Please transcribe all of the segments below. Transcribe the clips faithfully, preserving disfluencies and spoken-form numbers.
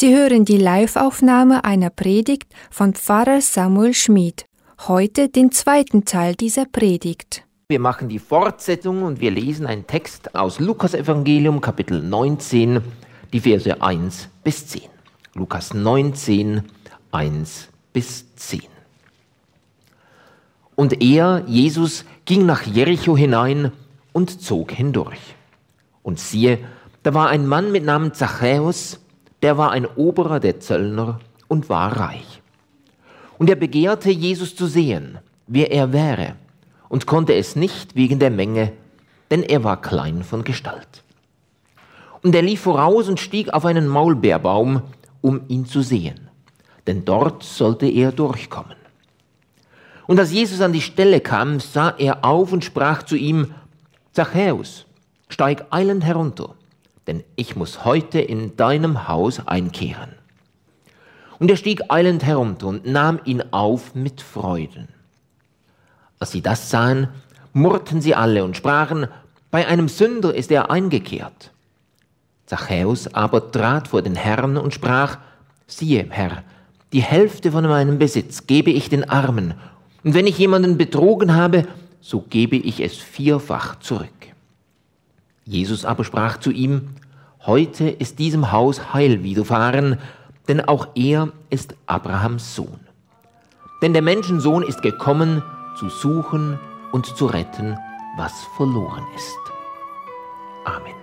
Sie hören die Live-Aufnahme einer Predigt von Pfarrer Samuel Schmid. Heute den zweiten Teil dieser Predigt. Wir machen die Fortsetzung und wir lesen einen Text aus Lukas-Evangelium, Kapitel neunzehn, die Verse eins bis zehn. Lukas neunzehn, eins bis zehn. Und er, Jesus, ging nach Jericho hinein und zog hindurch. Und siehe, da war ein Mann mit Namen Zachäus, der war ein Oberer der Zöllner und war reich. Und er begehrte, Jesus zu sehen, wer er wäre, und konnte es nicht wegen der Menge, denn er war klein von Gestalt. Und er lief voraus und stieg auf einen Maulbeerbaum, um ihn zu sehen, denn dort sollte er durchkommen. Und als Jesus an die Stelle kam, sah er auf und sprach zu ihm: Zachäus, steig eilend herunter, denn ich muss heute in deinem Haus einkehren. Und er stieg eilend herunter und nahm ihn auf mit Freuden. Als sie das sahen, murrten sie alle und sprachen: Bei einem Sünder ist er eingekehrt. Zachäus aber trat vor den Herrn und sprach: Siehe, Herr, die Hälfte von meinem Besitz gebe ich den Armen, und wenn ich jemanden betrogen habe, so gebe ich es vierfach zurück. Jesus aber sprach zu ihm: Heute ist diesem Haus Heil widerfahren, denn auch er ist Abrahams Sohn. Denn der Menschensohn ist gekommen, zu suchen und zu retten, was verloren ist. Amen.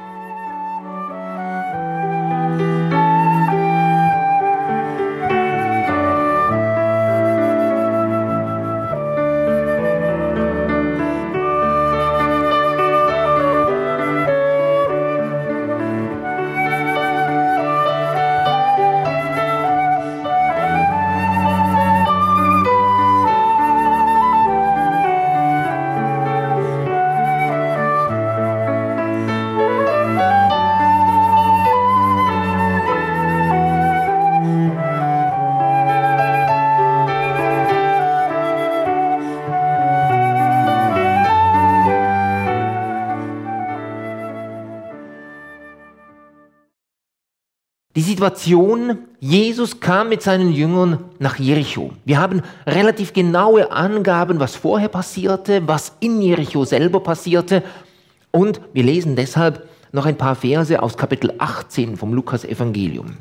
Die Situation: Jesus kam mit seinen Jüngern nach Jericho. Wir haben relativ genaue Angaben, was vorher passierte, was in Jericho selber passierte. Und wir lesen deshalb noch ein paar Verse aus Kapitel achtzehn vom Lukas-Evangelium.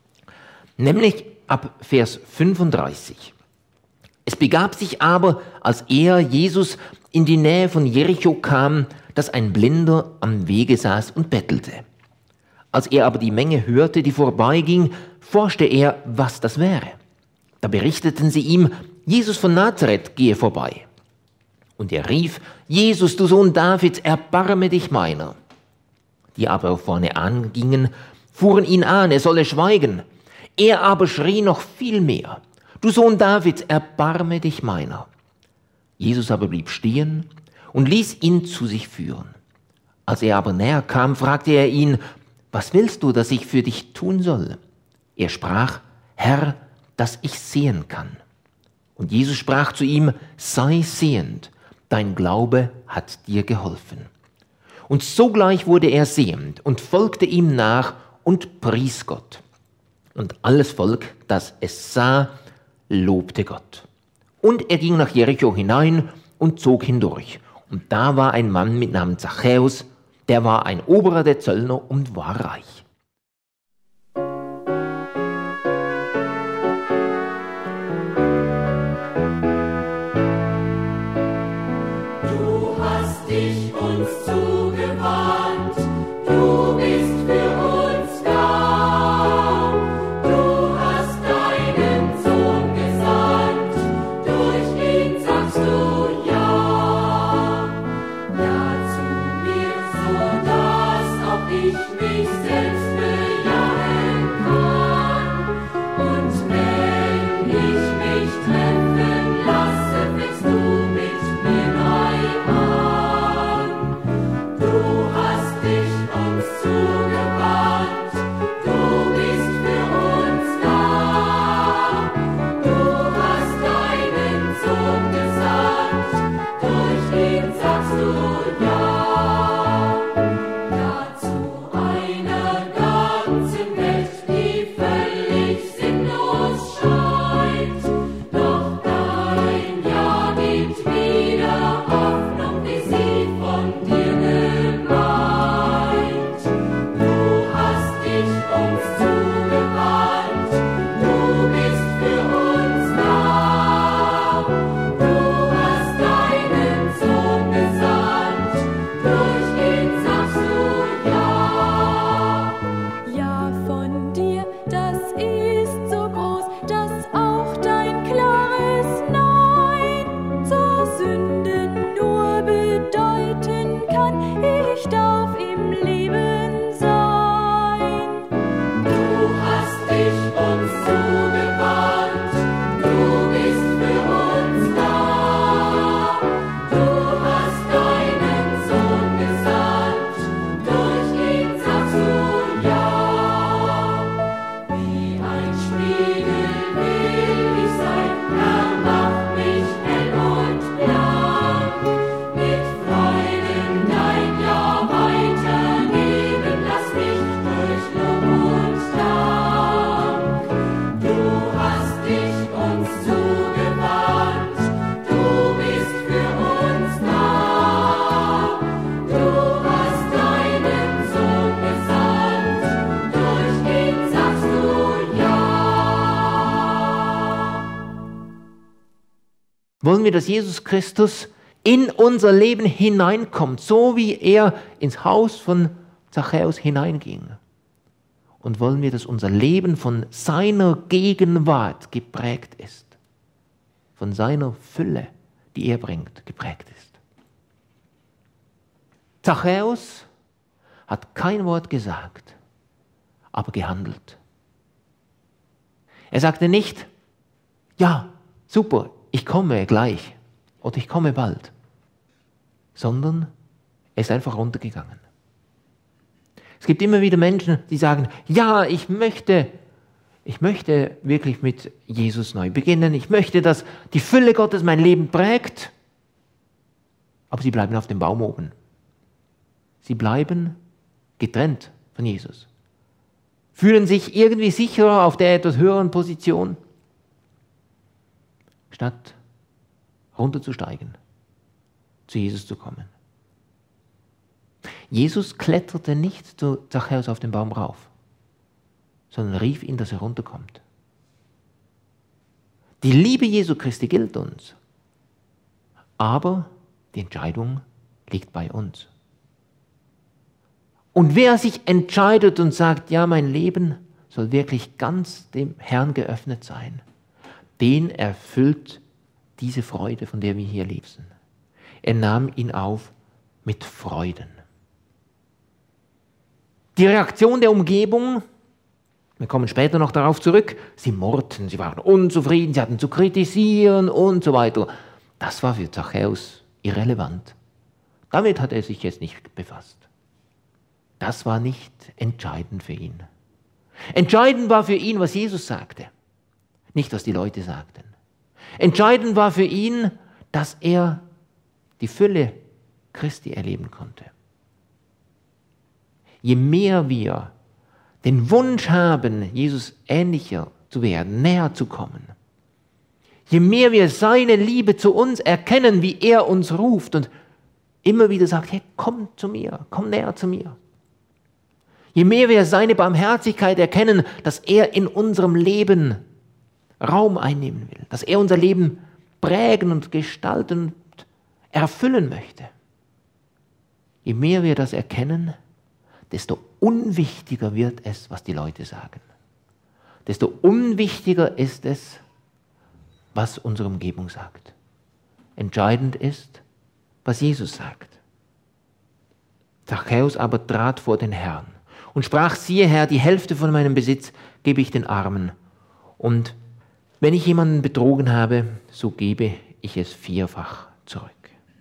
Nämlich ab Vers fünfunddreißig. Es begab sich aber, als er, Jesus, in die Nähe von Jericho kam, dass ein Blinder am Wege saß und bettelte. Als er aber die Menge hörte, die vorbeiging, forschte er, was das wäre. Da berichteten sie ihm: Jesus von Nazareth gehe vorbei. Und er rief: Jesus, du Sohn Davids, erbarme dich meiner. Die aber vorne angingen, fuhren ihn an, er solle schweigen. Er aber schrie noch viel mehr: Du Sohn Davids, erbarme dich meiner. Jesus aber blieb stehen und ließ ihn zu sich führen. Als er aber näher kam, fragte er ihn: Was willst du, dass ich für dich tun soll? Er sprach: Herr, dass ich sehen kann. Und Jesus sprach zu ihm: Sei sehend, dein Glaube hat dir geholfen. Und sogleich wurde er sehend und folgte ihm nach und pries Gott. Und alles Volk, das es sah, lobte Gott. Und er ging nach Jericho hinein und zog hindurch. Und da war ein Mann mit Namen Zachäus, der war ein Oberer der Zöllner und war reich. Du hast dich uns zugewandt, du bist für uns da. Du hast deinen Sohn gesandt, durch ihn sagst du ja. Ja zu mir, so dass auch ich mich selbst uns zugewandt, du bist für uns da. Du hast deinen Sohn gesandt, durch ihn sagst du ja. Ja, von dir, das ist so groß, dass auch dein klares Nein zur Sünde nur bedeuten kann, ich darf im Leben sein. Du hast dich uns zugewandt, du bist für uns da. Du hast deinen Sohn gesandt, durch ihn sagst du ja. Wie ein Spiegel will ich sein, Herr, mach mich hell und blank. Mit Freuden dein Ja weitergeben, lass mich durch Lob und Dank. Du hast dich uns zugewandt, du bist für uns da. Du hast deinen Sohn gesandt, durch ihn sagst du ja. Wollen wir, dass Jesus Christus in unser Leben hineinkommt, so wie er ins Haus von Zachäus hineinging? Und wollen wir, dass unser Leben von seiner Gegenwart geprägt ist, von seiner Fülle, die er bringt, geprägt ist? Zachäus hat kein Wort gesagt, aber gehandelt. Er sagte nicht, ja, super, ich komme gleich oder ich komme bald, sondern er ist einfach runtergegangen. Es gibt immer wieder Menschen, die sagen, ja, ich möchte, ich möchte wirklich mit Jesus neu beginnen, ich möchte, dass die Fülle Gottes mein Leben prägt, aber sie bleiben auf dem Baum oben. Sie bleiben getrennt von Jesus, fühlen sich irgendwie sicherer auf der etwas höheren Position, statt runterzusteigen, zu Jesus zu kommen. Jesus kletterte nicht zu Zachäus auf den Baum rauf, sondern rief ihn, dass er runterkommt. Die Liebe Jesu Christi gilt uns, aber die Entscheidung liegt bei uns. Und wer sich entscheidet und sagt, ja, mein Leben soll wirklich ganz dem Herrn geöffnet sein, den erfüllt diese Freude, von der wir hier lesen. Er nahm ihn auf mit Freuden. Die Reaktion der Umgebung, wir kommen später noch darauf zurück, sie murrten, sie waren unzufrieden, sie hatten zu kritisieren und so weiter. Das war für Zachäus irrelevant. Damit hat er sich jetzt nicht befasst. Das war nicht entscheidend für ihn. Entscheidend war für ihn, was Jesus sagte, nicht was die Leute sagten. Entscheidend war für ihn, dass er die Fülle Christi erleben konnte. Je mehr wir den Wunsch haben, Jesus ähnlicher zu werden, näher zu kommen, je mehr wir seine Liebe zu uns erkennen, wie er uns ruft und immer wieder sagt, hey, komm zu mir, komm näher zu mir. Je mehr wir seine Barmherzigkeit erkennen, dass er in unserem Leben Raum einnehmen will, dass er unser Leben prägen und gestalten und erfüllen möchte. Je mehr wir das erkennen, desto unwichtiger wird es, was die Leute sagen. Desto unwichtiger ist es, was unsere Umgebung sagt. Entscheidend ist, was Jesus sagt. Zachäus aber trat vor den Herrn und sprach, siehe Herr, die Hälfte von meinem Besitz gebe ich den Armen. Und wenn ich jemanden betrogen habe, so gebe ich es vierfach zurück.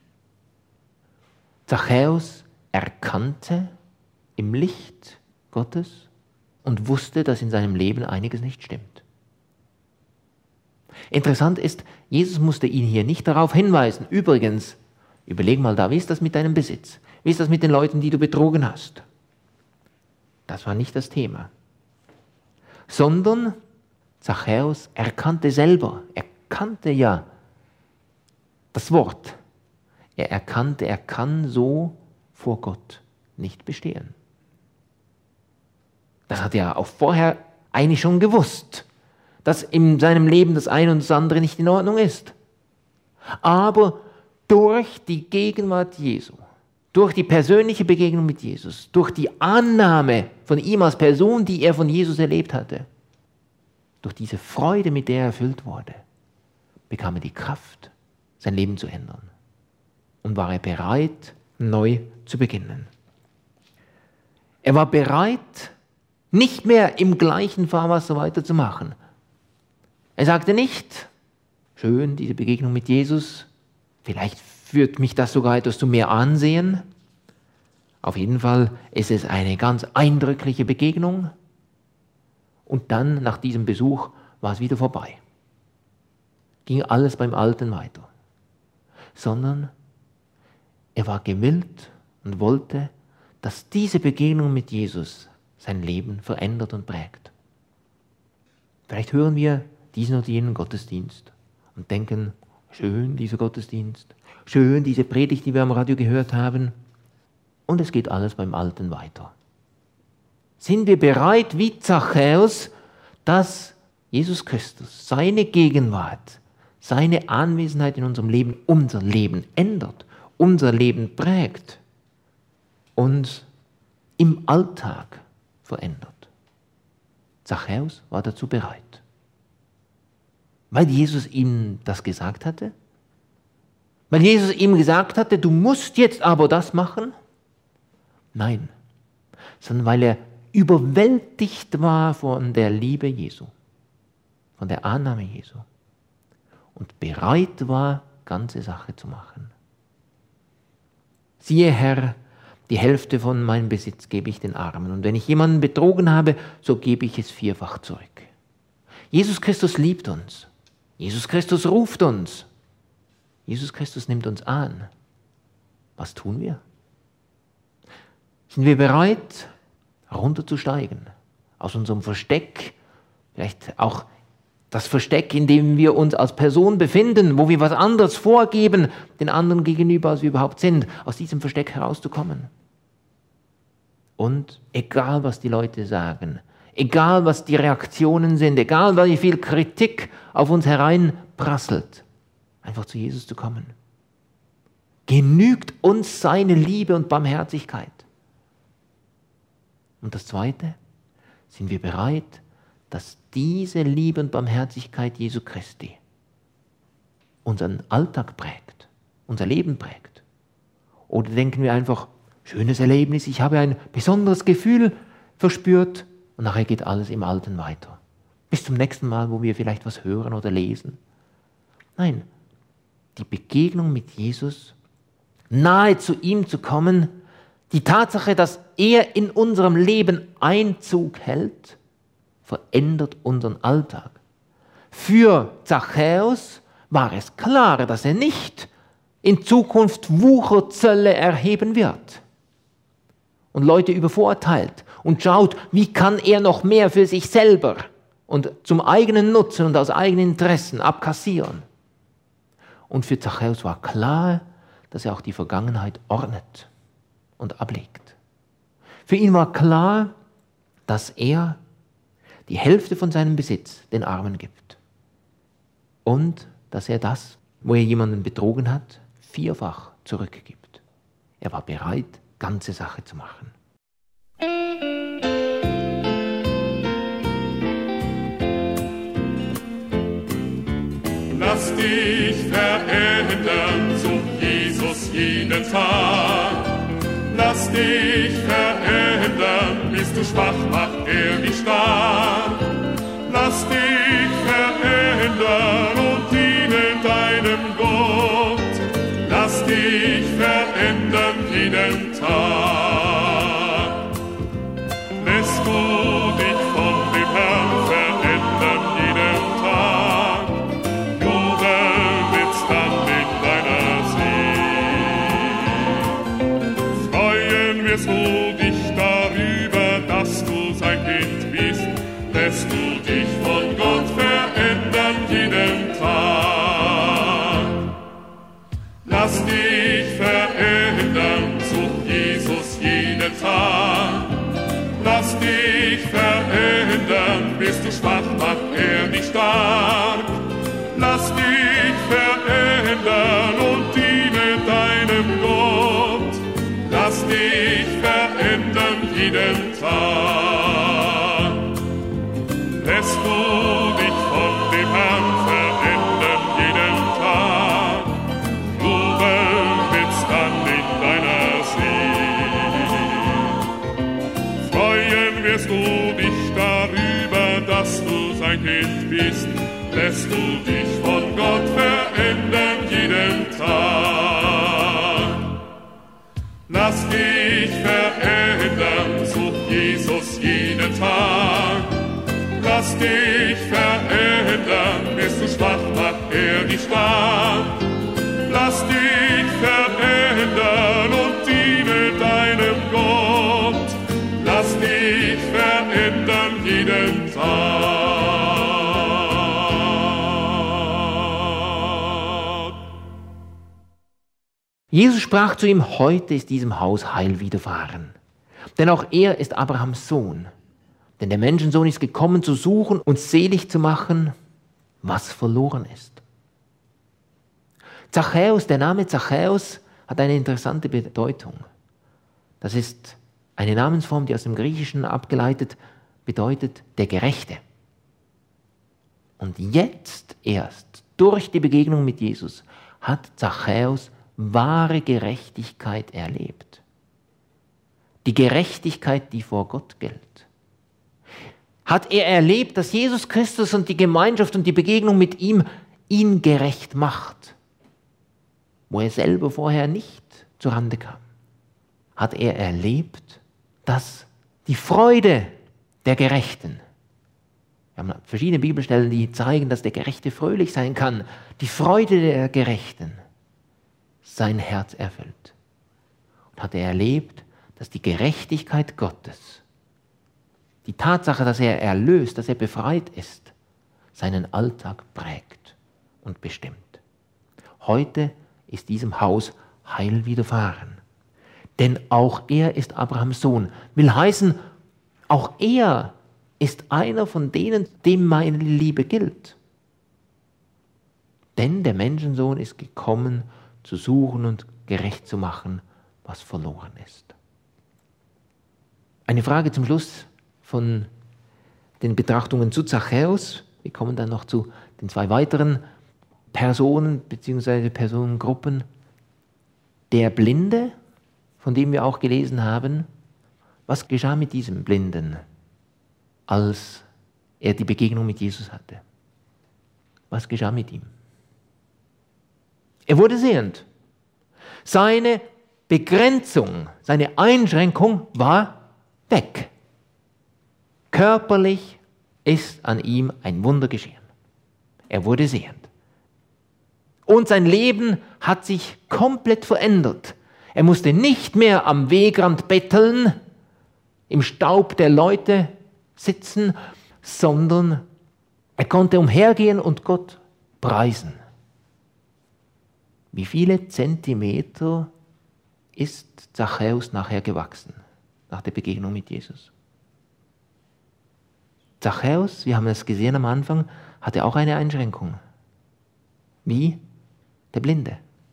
Zachäus erkannte im Licht Gottes und wusste, dass in seinem Leben einiges nicht stimmt. Interessant ist, Jesus musste ihn hier nicht darauf hinweisen. Übrigens, überleg mal da, wie ist das mit deinem Besitz? Wie ist das mit den Leuten, die du betrogen hast? Das war nicht das Thema. Sondern Zachäus erkannte selber, er kannte ja das Wort. Er erkannte, er kann so vor Gott nicht bestehen. Das hat er auch vorher eigentlich schon gewusst, dass in seinem Leben das eine und das andere nicht in Ordnung ist. Aber durch die Gegenwart Jesu, durch die persönliche Begegnung mit Jesus, durch die Annahme von ihm als Person, die er von Jesus erlebt hatte, durch diese Freude, mit der er erfüllt wurde, bekam er die Kraft, sein Leben zu ändern. Und war er bereit, neu zu beginnen. Er war bereit, nicht mehr im gleichen Fahrwasser weiterzumachen. Er sagte nicht, schön, diese Begegnung mit Jesus, vielleicht führt mich das sogar etwas zu mehr Ansehen. Auf jeden Fall ist es eine ganz eindrückliche Begegnung. Und dann, nach diesem Besuch, war es wieder vorbei. Ging alles beim Alten weiter. Sondern er war gewillt und wollte, dass diese Begegnung mit Jesus sein Leben verändert und prägt. Vielleicht hören wir diesen oder jenen Gottesdienst und denken, schön dieser Gottesdienst, schön diese Predigt, die wir am Radio gehört haben, und es geht alles beim Alten weiter. Sind wir bereit, wie Zachäus, dass Jesus Christus, seine Gegenwart, seine Anwesenheit in unserem Leben, unser Leben ändert, unser Leben prägt und im Alltag verändert? Zachäus war dazu bereit. Weil Jesus ihm das gesagt hatte? Weil Jesus ihm gesagt hatte, du musst jetzt aber das machen? Nein, sondern weil er überwältigt war von der Liebe Jesu, von der Annahme Jesu und bereit war, ganze Sache zu machen. Siehe, Herr, die Hälfte von meinem Besitz gebe ich den Armen, und wenn ich jemanden betrogen habe, so gebe ich es vierfach zurück. Jesus Christus liebt uns. Jesus Christus ruft uns. Jesus Christus nimmt uns an. Was tun wir? Sind wir bereit, runterzusteigen aus unserem Versteck, vielleicht auch das Versteck, in dem wir uns als Person befinden, wo wir was anderes vorgeben, den anderen gegenüber, als wir überhaupt sind, aus diesem Versteck herauszukommen? Und egal, was die Leute sagen, egal, was die Reaktionen sind, egal, wie viel Kritik auf uns hereinprasselt, einfach zu Jesus zu kommen. Genügt uns seine Liebe und Barmherzigkeit? Und das Zweite, sind wir bereit, dass diese Liebe und Barmherzigkeit Jesu Christi unseren Alltag prägt, unser Leben prägt? Oder denken wir einfach, schönes Erlebnis, ich habe ein besonderes Gefühl verspürt und nachher geht alles im Alten weiter. Bis zum nächsten Mal, wo wir vielleicht was hören oder lesen. Nein, die Begegnung mit Jesus, nahe zu ihm zu kommen, die Tatsache, dass er in unserem Leben Einzug hält, verändert unseren Alltag. Für Zachäus war es klar, dass er nicht in Zukunft Wucherzölle erheben wird und Leute übervorteilt und schaut, wie kann er noch mehr für sich selber und zum eigenen Nutzen und aus eigenen Interessen abkassieren. Und für Zachäus war klar, dass er auch die Vergangenheit ordnet und ablegt. Für ihn war klar, dass er die Hälfte von seinem Besitz den Armen gibt und dass er das, wo er jemanden betrogen hat, vierfach zurückgibt. Er war bereit, ganze Sache zu machen. Lass dich verändern, such Jesus jeden Tag. Lass dich verändern, bist du schwach, macht er dich stark. Lass dich verändern und diene deinem Gott. Lass dich verändern jeden Tag. Lässt du dich von dem Herrn verändern jeden Tag, jubel wird's dann mit deiner Seele. Freuen wirst du dich darüber, dass du sein Kind bist, lässt du dich von Gott verändern jeden Tag. Lass dich verändern, such Jesus jeden Tag. Lass dich verändern. bist du schwach, macht er dich stark. Lass dich verändern und diene deinem Gott. Lass dich verändern jeden Tag. Lässt du dich von dem Herrn verändern jeden Tag. Jubeln wird's dann in deiner Seele. Freuen wirst du dich darüber, dass du sein Kind bist. Lässt du dich von Gott verändern jeden Tag. Lass dich verändern, such Jesus jeden Tag. Lass dich verändern, bist du schwach, macht er dich stark. Lass dich verändern und diene deinem Gott. Lass dich verändern jeden Tag. Jesus sprach zu ihm, heute ist diesem Haus Heil widerfahren. Denn auch er ist Abrahams Sohn. Denn der Menschensohn ist gekommen, zu suchen und selig zu machen, was verloren ist. Zachäus, der Name Zachäus hat eine interessante Bedeutung. Das ist eine Namensform, die aus dem Griechischen abgeleitet bedeutet, der Gerechte. Und jetzt erst, durch die Begegnung mit Jesus, hat Zachäus wahre Gerechtigkeit erlebt. Die Gerechtigkeit, die vor Gott gilt. Hat er erlebt, dass Jesus Christus und die Gemeinschaft und die Begegnung mit ihm ihn gerecht macht, wo er selber vorher nicht zurande kam. Hat er erlebt, dass die Freude der Gerechten, wir haben verschiedene Bibelstellen, die zeigen, dass der Gerechte fröhlich sein kann, die Freude der Gerechten sein Herz erfüllt. Und hat er erlebt, dass die Gerechtigkeit Gottes, die Tatsache, dass er erlöst, dass er befreit ist, seinen Alltag prägt und bestimmt. Heute ist diesem Haus Heil widerfahren. Denn auch er ist Abrahams Sohn. Will heißen, auch er ist einer von denen, dem meine Liebe gilt. Denn der Menschensohn ist gekommen, zu suchen und gerecht zu machen, was verloren ist. Eine Frage zum Schluss von den Betrachtungen zu Zachäus. Wir kommen dann noch zu den zwei weiteren Personen bzw. Personengruppen. Der Blinde, von dem wir auch gelesen haben, was geschah mit diesem Blinden, als er die Begegnung mit Jesus hatte? Was geschah mit ihm? Er wurde sehend. Seine Begrenzung, seine Einschränkung war weg. Körperlich ist an ihm ein Wunder geschehen. Er wurde sehend. Und sein Leben hat sich komplett verändert. Er musste nicht mehr am Wegrand betteln, im Staub der Leute sitzen, sondern er konnte umhergehen und Gott preisen. Wie viele Zentimeter ist Zachäus nachher gewachsen, nach der Begegnung mit Jesus? Zachäus, wir haben es gesehen am Anfang, hatte auch eine Einschränkung. Wie? Der Blinde.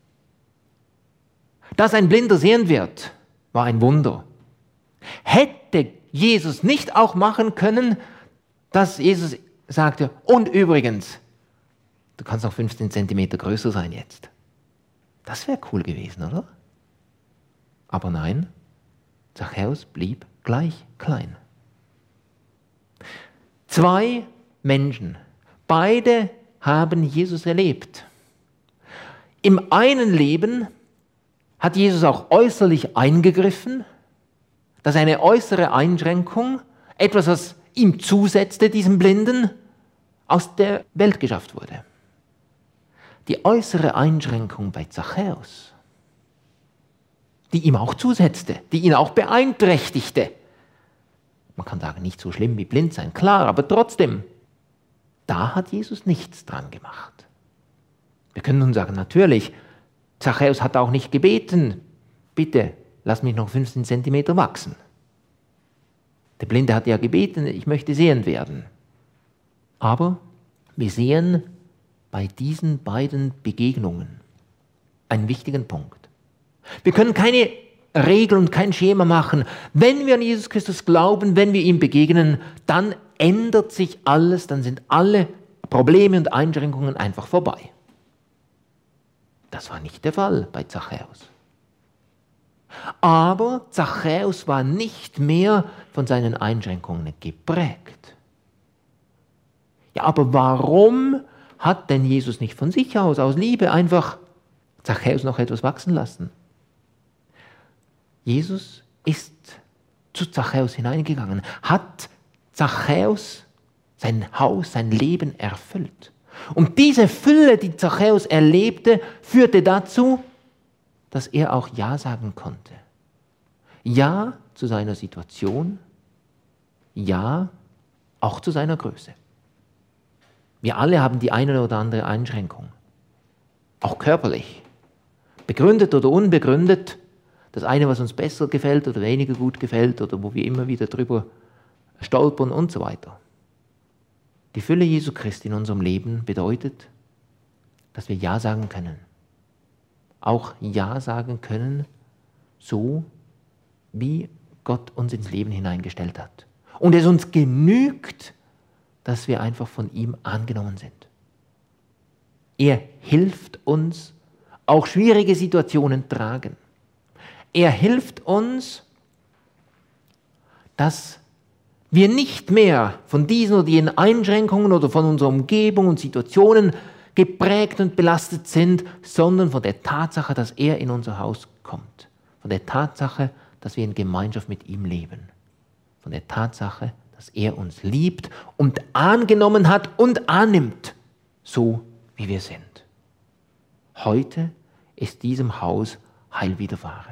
Dass ein Blinder sehen wird, war ein Wunder. Hätte Jesus nicht auch machen können, dass Jesus sagte, und übrigens, du kannst noch fünfzehn Zentimeter größer sein jetzt. Das wäre cool gewesen, oder? Aber nein, Zachäus blieb gleich klein. Zwei Menschen, beide haben Jesus erlebt. Im einen Leben hat Jesus auch äußerlich eingegriffen, dass eine äußere Einschränkung, etwas, was ihm zusetzte, diesem Blinden, aus der Welt geschafft wurde. Die äußere Einschränkung bei Zachäus, die ihm auch zusetzte, die ihn auch beeinträchtigte. Man kann sagen, nicht so schlimm wie blind sein, klar, aber trotzdem, da hat Jesus nichts dran gemacht. Wir können nun sagen, natürlich, Zachäus hat auch nicht gebeten, bitte, lass mich noch fünfzehn Zentimeter wachsen. Der Blinde hat ja gebeten, ich möchte sehend werden. Aber wir sehen bei diesen beiden Begegnungen einen wichtigen Punkt. Wir können keine Regel und kein Schema machen. Wenn wir an Jesus Christus glauben, wenn wir ihm begegnen, dann ändert sich alles, dann sind alle Probleme und Einschränkungen einfach vorbei. Das war nicht der Fall bei Zachäus. Aber Zachäus war nicht mehr von seinen Einschränkungen geprägt. Ja, aber warum hat denn Jesus nicht von sich aus, aus Liebe, einfach Zachäus noch etwas wachsen lassen? Jesus ist zu Zachäus hineingegangen, hat Zachäus sein Haus, sein Leben erfüllt. Und diese Fülle, die Zachäus erlebte, führte dazu, dass er auch Ja sagen konnte. Ja zu seiner Situation, Ja auch zu seiner Größe. Wir alle haben die eine oder andere Einschränkung, auch körperlich, begründet oder unbegründet, das eine, was uns besser gefällt oder weniger gut gefällt oder wo wir immer wieder drüber stolpern und so weiter. Die Fülle Jesu Christi in unserem Leben bedeutet, dass wir Ja sagen können. Auch Ja sagen können, so wie Gott uns ins Leben hineingestellt hat. Und es uns genügt, dass wir einfach von ihm angenommen sind. Er hilft uns, auch schwierige Situationen tragen. Er hilft uns, dass wir nicht mehr von diesen oder jenen Einschränkungen oder von unserer Umgebung und Situationen geprägt und belastet sind, sondern von der Tatsache, dass er in unser Haus kommt. Von der Tatsache, dass wir in Gemeinschaft mit ihm leben. Von der Tatsache, dass er uns liebt und angenommen hat und annimmt, so wie wir sind. Heute ist diesem Haus Heil widerfahren.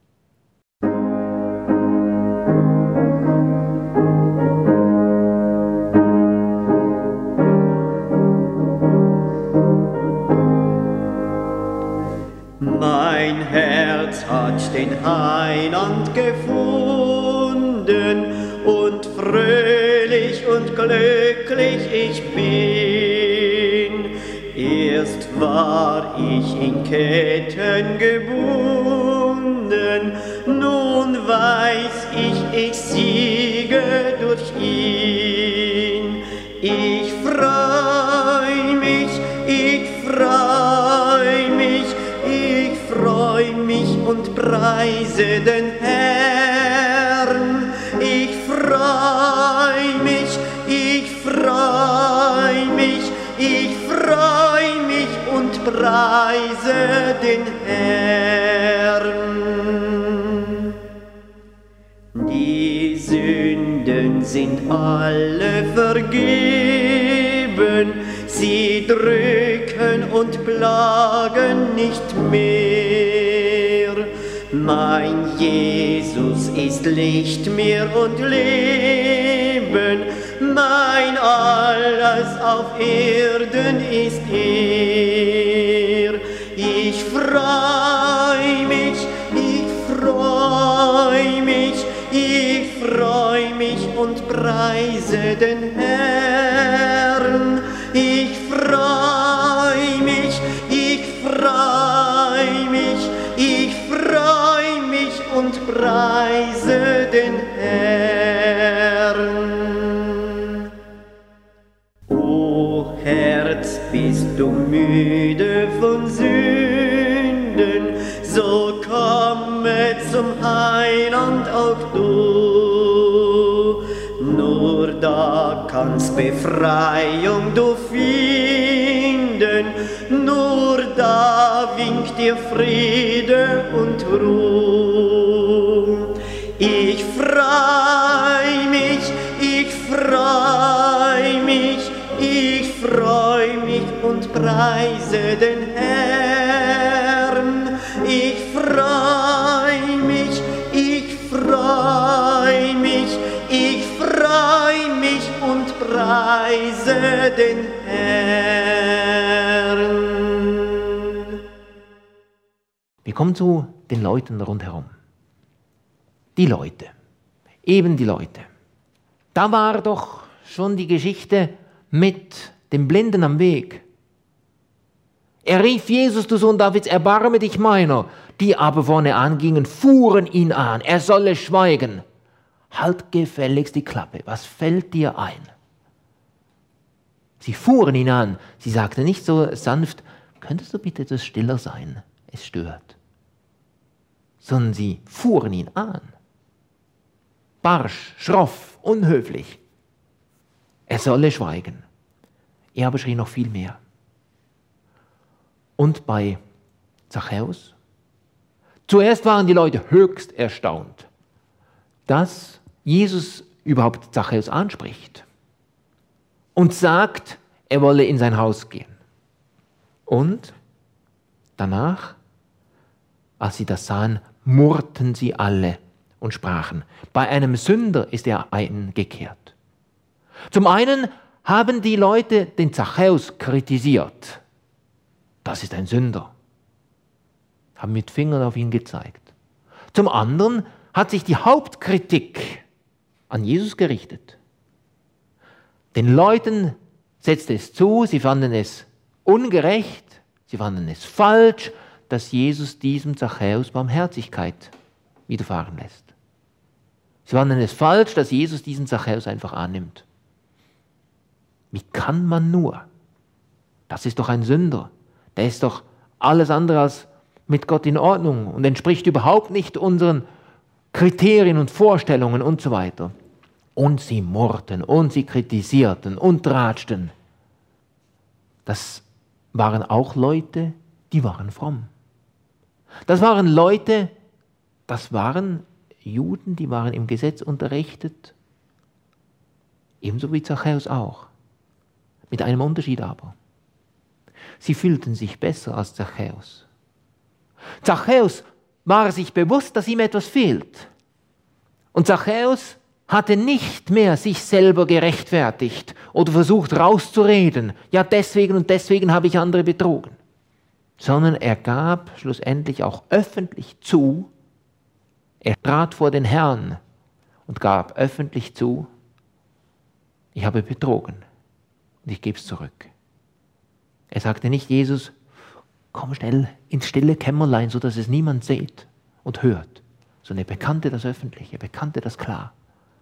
Mein Herz hat den Heiland gefunden und fröhlich und glücklich ich bin. Erst war ich in Ketten gebunden, nun weiß ich, ich siege durch ihn. Ich freu mich, ich freu mich, ich freu mich und preise den Herrn. Ich freu mich, ich freu mich, ich freu mich und preise den Herrn. Die Sünden sind alle vergeben, sie drücken und plagen nicht mehr. Mein Jesus ist Licht mir und Leben, mein alles auf Erden ist er. Ich freu mich, ich freu mich, ich freu mich und preise den Herrn. Ich freu mich, ich freu mich, ich freu mich und preise den Herrn. O Herz, bist du müde von Sünden, so komme zum Heiland auch du. Nur da kannst Befreiung du finden, nur da winkt dir Friede und Ruhe. Ich freu mich, ich freu mich, ich freu mich und preise den Herrn. Ich freu mich, ich freu mich, ich freu mich und preise den Herrn. Wir kommen zu den Leuten rundherum. Die Leute, eben die Leute. Da war doch schon die Geschichte mit dem Blinden am Weg. Er rief: Jesus, du Sohn Davids, erbarme dich meiner. Die aber vorne angingen, fuhren ihn an, er solle schweigen. Halt gefälligst die Klappe, was fällt dir ein? Sie fuhren ihn an. Sie sagte nicht so sanft: Könntest du bitte etwas stiller sein? Es stört. Sondern sie fuhren ihn an. Barsch, schroff, unhöflich. Er solle schweigen. Er aber schrie noch viel mehr. Und bei Zachäus? Zuerst waren die Leute höchst erstaunt, dass Jesus überhaupt Zachäus anspricht und sagt, er wolle in sein Haus gehen. Und danach, als sie das sahen, murrten sie alle und sprachen: Bei einem Sünder ist er eingekehrt. Zum einen haben die Leute den Zachäus kritisiert. Das ist ein Sünder. Haben mit Fingern auf ihn gezeigt. Zum anderen hat sich die Hauptkritik an Jesus gerichtet. Den Leuten setzte es zu, sie fanden es ungerecht, sie fanden es falsch, dass Jesus diesem Zachäus Barmherzigkeit widerfahren lässt. Sie fanden es falsch, dass Jesus diesen Zachäus einfach annimmt. Wie kann man nur? Das ist doch ein Sünder. Der ist doch alles andere als mit Gott in Ordnung und entspricht überhaupt nicht unseren Kriterien und Vorstellungen und so weiter. Und sie murrten und sie kritisierten und tratschten. Das waren auch Leute, die waren fromm. Das waren Leute, das waren Juden, die waren im Gesetz unterrichtet, ebenso wie Zachäus auch. Mit einem Unterschied aber. Sie fühlten sich besser als Zachäus. Zachäus war sich bewusst, dass ihm etwas fehlt. Und Zachäus hatte nicht mehr sich selber gerechtfertigt oder versucht rauszureden, ja deswegen und deswegen habe ich andere betrogen, sondern er gab schlussendlich auch öffentlich zu, er trat vor den Herrn und gab öffentlich zu: Ich habe betrogen und ich gebe es zurück. Er sagte nicht: Jesus, komm schnell ins stille Kämmerlein, sodass es niemand sieht und hört, sondern er bekannte das öffentlich, er bekannte das klar.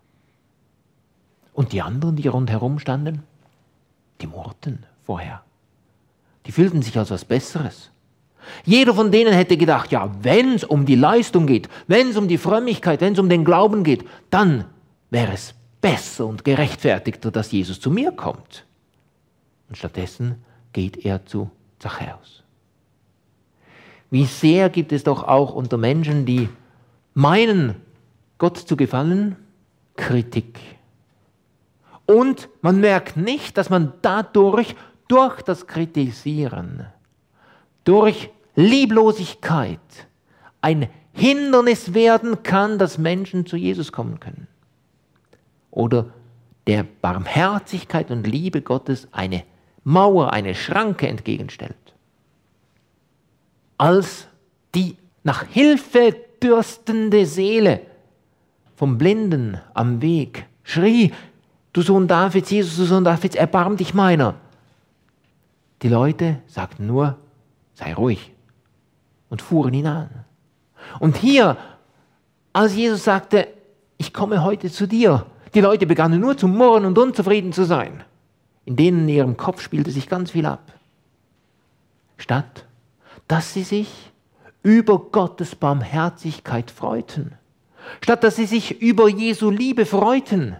Und die anderen, die rundherum standen, die murrten vorher. Die fühlten sich als was Besseres. Jeder von denen hätte gedacht: Ja, wenn es um die Leistung geht, wenn es um die Frömmigkeit, wenn es um den Glauben geht, dann wäre es besser und gerechtfertigter, dass Jesus zu mir kommt. Und stattdessen geht er zu Zachäus. Wie sehr gibt es doch auch unter Menschen, die meinen, Gott zu gefallen, Kritik. Und man merkt nicht, dass man dadurch, durch das Kritisieren, durch Lieblosigkeit ein Hindernis werden kann, dass Menschen zu Jesus kommen können. Oder der Barmherzigkeit und Liebe Gottes eine Mauer, eine Schranke entgegenstellt. Als die nach Hilfe dürstende Seele vom Blinden am Weg schrie: Du Sohn Davids, Jesus, du Sohn Davids, erbarm dich meiner. Die Leute sagten nur: Sei ruhig, und fuhren ihn an. Und hier, als Jesus sagte: Ich komme heute zu dir, die Leute begannen nur zu murren und unzufrieden zu sein. In denen in ihrem Kopf spielte sich ganz viel ab. Statt dass sie sich über Gottes Barmherzigkeit freuten. Statt dass sie sich über Jesu Liebe freuten.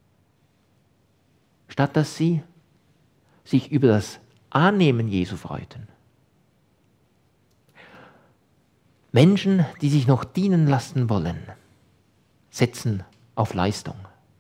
Statt dass sie sich über das Annehmen Jesu freuten. Menschen, die sich noch dienen lassen wollen, setzen auf Leistung.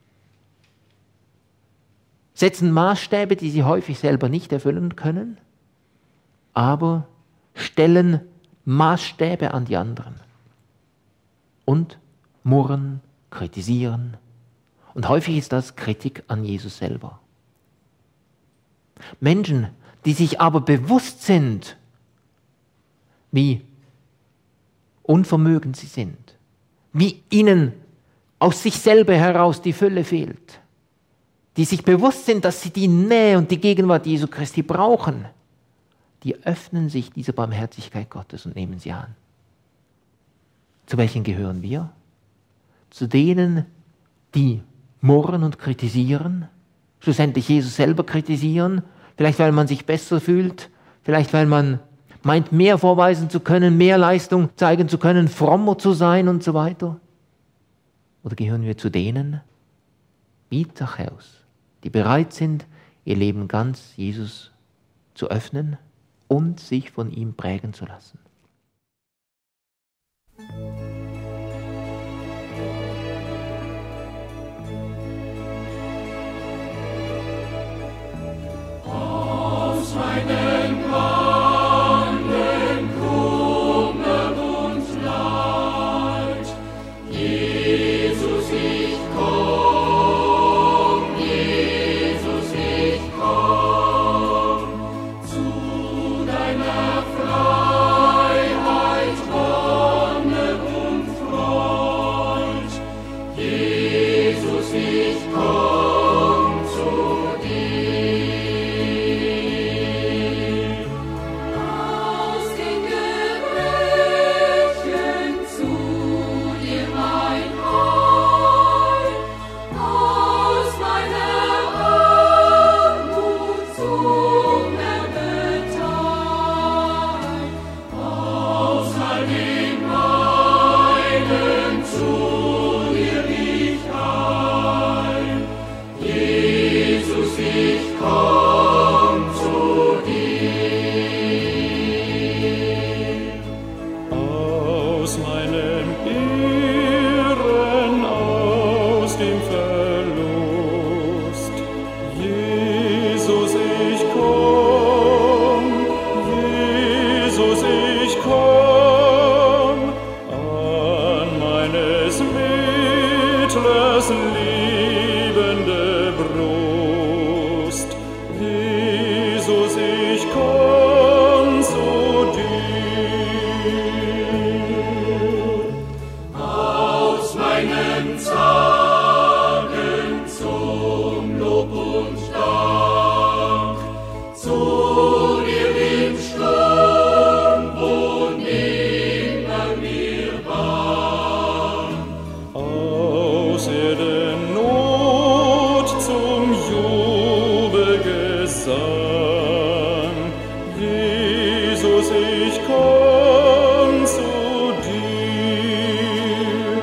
Setzen Maßstäbe, die sie häufig selber nicht erfüllen können, aber stellen Maßstäbe an die anderen und murren, kritisieren. Und häufig ist das Kritik an Jesus selber. Menschen, die sich aber bewusst sind, wie unvermögend sie sind, wie ihnen aus sich selber heraus die Fülle fehlt, die sich bewusst sind, dass sie die Nähe und die Gegenwart Jesu Christi brauchen, die öffnen sich dieser Barmherzigkeit Gottes und nehmen sie an. Zu welchen gehören wir? Zu denen, die murren und kritisieren, schlussendlich Jesus selber kritisieren, vielleicht weil man sich besser fühlt, vielleicht weil man meint, mehr vorweisen zu können, mehr Leistung zeigen zu können, frommer zu sein und so weiter? Oder gehören wir zu denen, wie Zachäus, die bereit sind, ihr Leben ganz Jesus zu öffnen und sich von ihm prägen zu lassen? Aus meinen Wandeln Kummer und Leid, Jesus, ich komm, Jesus, ich komm, zu deiner Freiheit, Wonne und Freud. Jesus, ich komm zu dir. Aus den Gebrechen zu dir mein Heil, aus meiner Armut zum Erbeteil, aus all den meinen zu dir ich ein. Jesus, ich komm zu dir. Aus meinem Irren, aus dem Verlust, Jesus, ich komm, Jesus, ich komm, an meines Mittlers liebende Brust, Jesus, ich komm zu dir. Aus meinem Zagen zum Lob und Dank, zu dir im Sturm, wo nimmer mir bang. Aus Erdennot zum Jubelgesang, Jesus, ich komm zu dir.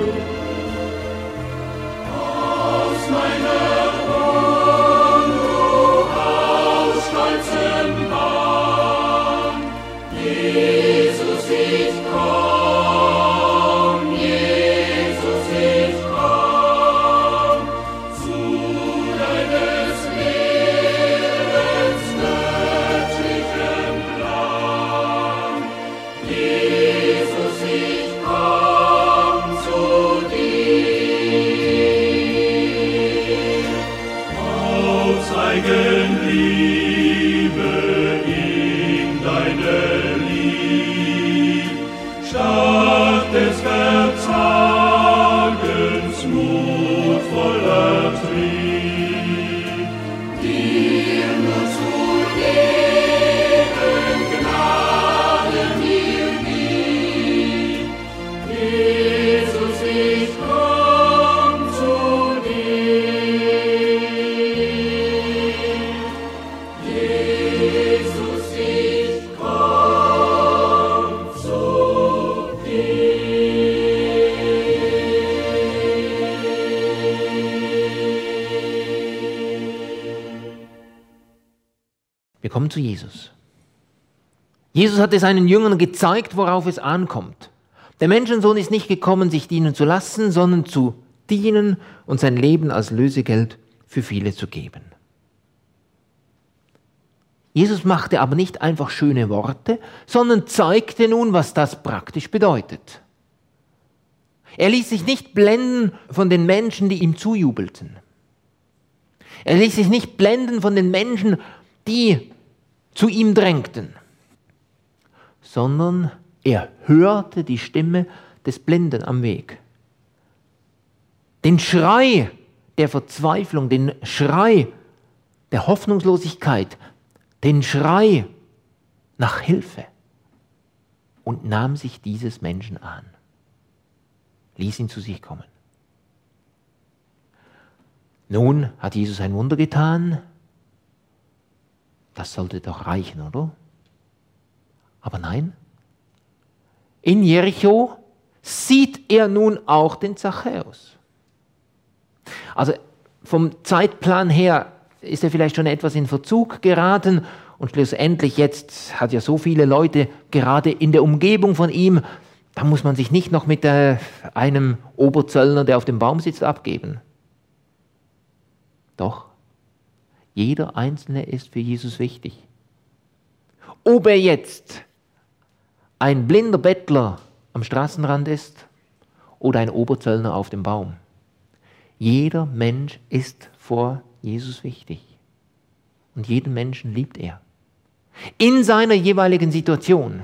Aus meiner Unruhe, aus stolzem Wahn, Jesus, ich komm, Jesus, ich komm, zu deines Lebens göttlichem Plan. Jesus, ich komm zu dir. Aus Eigenliebe in deine Lieb, statt des Verzagens mutvoller Trieb, dir nur zu geben, Gnade mir gib. Jesus, ich komm zu dir. Jesus, ich komm zu Wir kommen zu Jesus. Jesus hatte seinen Jüngern gezeigt, worauf es ankommt. Der Menschensohn ist nicht gekommen, sich dienen zu lassen, sondern zu dienen und sein Leben als Lösegeld für viele zu geben. Jesus machte aber nicht einfach schöne Worte, sondern zeigte nun, was das praktisch bedeutet. Er ließ sich nicht blenden von den Menschen, die ihm zujubelten. Er ließ sich nicht blenden von den Menschen, die zu ihm drängten, sondern er hörte die Stimme des Blinden am Weg. Den Schrei der Verzweiflung, den Schrei der Hoffnungslosigkeit, den Schrei nach Hilfe und nahm sich dieses Menschen an, ließ ihn zu sich kommen. Nun hat Jesus ein Wunder getan, das sollte doch reichen, oder? Aber nein, in Jericho sieht er nun auch den Zachäus. Also vom Zeitplan her ist er vielleicht schon etwas in Verzug geraten und schlussendlich jetzt hat ja so viele Leute gerade in der Umgebung von ihm, da muss man sich nicht noch mit äh, einem Oberzöllner, der auf dem Baum sitzt, abgeben. Doch, jeder Einzelne ist für Jesus wichtig. Ob er jetzt ein blinder Bettler am Straßenrand ist oder ein Oberzöllner auf dem Baum. Jeder Mensch ist vor Jesus wichtig. Und jeden Menschen liebt er. In seiner jeweiligen Situation.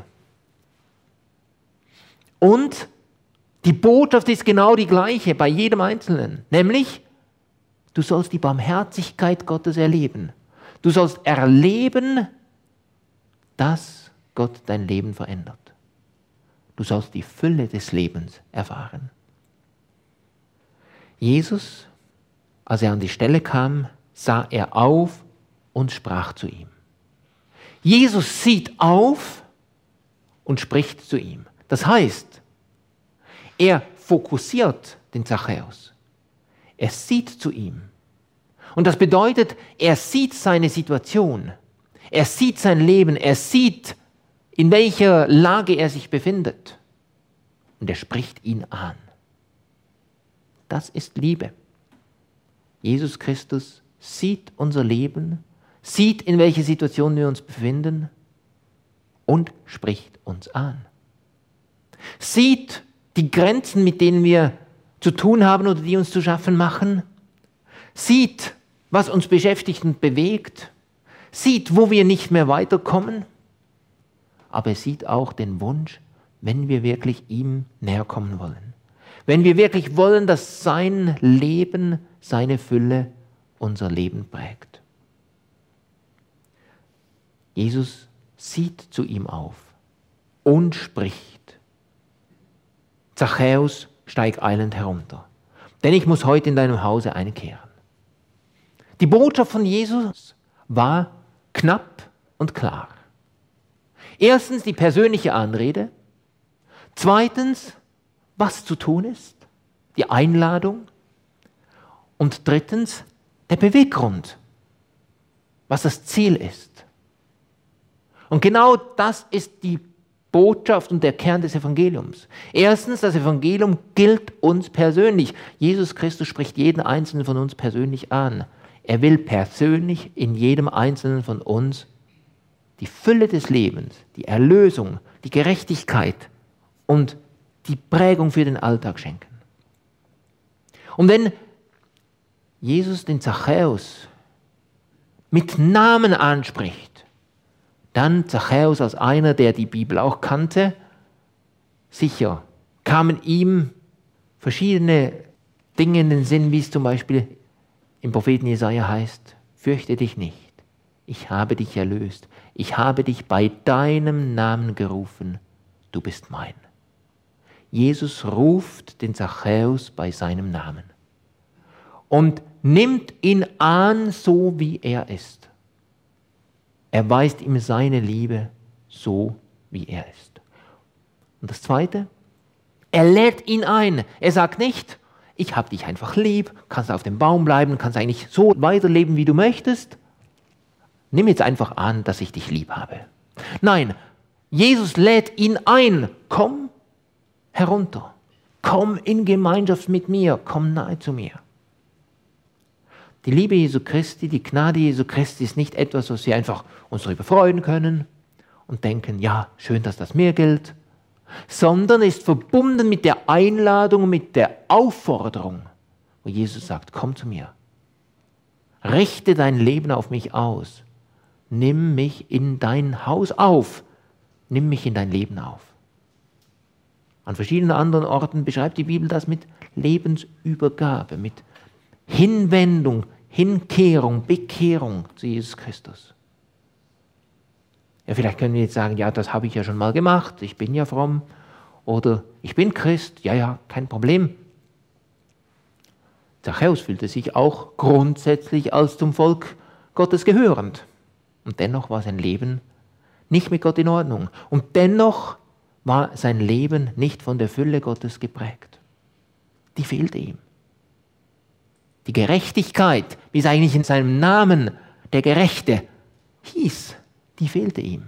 Und die Botschaft ist genau die gleiche bei jedem Einzelnen. Nämlich, du sollst die Barmherzigkeit Gottes erleben. Du sollst erleben, dass Gott dein Leben verändert. Du sollst die Fülle des Lebens erfahren. Jesus, als er an die Stelle kam, sah er auf und sprach zu ihm. Jesus sieht auf und spricht zu ihm. Das heißt, er fokussiert den Zachäus. Er sieht zu ihm. Und das bedeutet, er sieht seine Situation. Er sieht sein Leben. Er sieht, in welcher Lage er sich befindet. Und er spricht ihn an. Das ist Liebe. Jesus Christus sieht unser Leben, sieht, in welcher Situation wir uns befinden und spricht uns an. Sieht die Grenzen, mit denen wir zu tun haben oder die uns zu schaffen machen. Sieht, was uns beschäftigt und bewegt. Sieht, wo wir nicht mehr weiterkommen. Aber er sieht auch den Wunsch, wenn wir wirklich ihm näher kommen wollen. Wenn wir wirklich wollen, dass sein Leben, seine Fülle unser Leben prägt. Jesus sieht zu ihm auf und spricht. Zachäus, steig eilend herunter, denn ich muss heute in deinem Hause einkehren. Die Botschaft von Jesus war knapp und klar. Erstens die persönliche Anrede, zweitens, was zu tun ist, die Einladung und drittens der Beweggrund, was das Ziel ist. Und genau das ist die Botschaft und der Kern des Evangeliums. Erstens, das Evangelium gilt uns persönlich. Jesus Christus spricht jeden Einzelnen von uns persönlich an. Er will persönlich in jedem Einzelnen von uns die Fülle des Lebens, die Erlösung, die Gerechtigkeit und die Prägung für den Alltag schenken. Und wenn Jesus den Zachäus mit Namen anspricht, dann Zachäus als einer, der die Bibel auch kannte, sicher kamen ihm verschiedene Dinge in den Sinn, wie es zum Beispiel im Propheten Jesaja heißt, fürchte dich nicht, ich habe dich erlöst, ich habe dich bei deinem Namen gerufen, du bist mein. Jesus ruft den Zachäus bei seinem Namen und nimmt ihn an, so wie er ist. Er weist ihm seine Liebe, so wie er ist. Und das Zweite, er lädt ihn ein. Er sagt nicht, ich habe dich einfach lieb, kannst auf dem Baum bleiben, kannst eigentlich so weiterleben, wie du möchtest. Nimm jetzt einfach an, dass ich dich lieb habe. Nein, Jesus lädt ihn ein, komm herunter, komm in Gemeinschaft mit mir, komm nahe zu mir. Die Liebe Jesu Christi, die Gnade Jesu Christi ist nicht etwas, was wir einfach uns darüber freuen können und denken, ja, schön, dass das mir gilt, sondern ist verbunden mit der Einladung, mit der Aufforderung, wo Jesus sagt, komm zu mir, richte dein Leben auf mich aus, nimm mich in dein Haus auf, nimm mich in dein Leben auf. An verschiedenen anderen Orten beschreibt die Bibel das mit Lebensübergabe, mit Hinwendung, Hinkehrung, Bekehrung zu Jesus Christus. Ja, vielleicht können wir jetzt sagen, ja, das habe ich ja schon mal gemacht, ich bin ja fromm. Oder ich bin Christ, ja, ja, kein Problem. Zachäus fühlte sich auch grundsätzlich als zum Volk Gottes gehörend. Und dennoch war sein Leben nicht mit Gott in Ordnung. Und dennoch war sein Leben nicht von der Fülle Gottes geprägt. Die fehlte ihm. Die Gerechtigkeit, wie es eigentlich in seinem Namen der Gerechte hieß, die fehlte ihm.